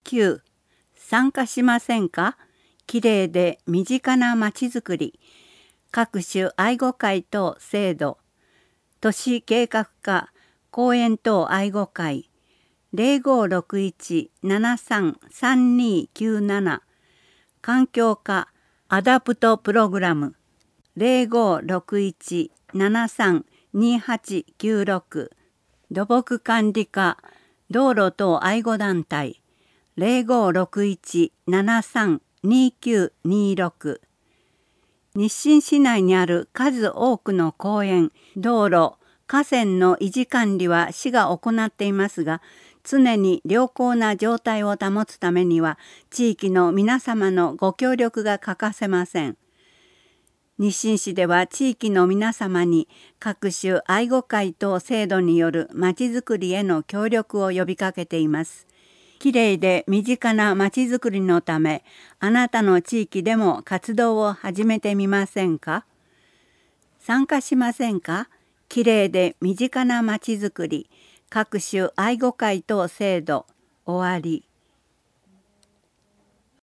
9、参加しませんか？きれいで身近なまちづくり、各種愛護会等制度、都市計画課、公園等愛護会、0561-733297、環境課アダプトプログラム、0561-732896、土木管理課道路等愛護団体、0561-732926、日清市内にある数多くの公園、道路、河川の維持管理は市が行っていますが、常に良好な状態を保つためには地域の皆様のご協力が欠かせません。日清市では地域の皆様に各種愛護会等制度によるまちづくりへの協力を呼びかけています。きれいで身近なまちづくりのため、あなたの地域でも活動を始めてみませんか？参加しませんか？きれいで身近なまちづくり、各種愛護会等制度、終わり。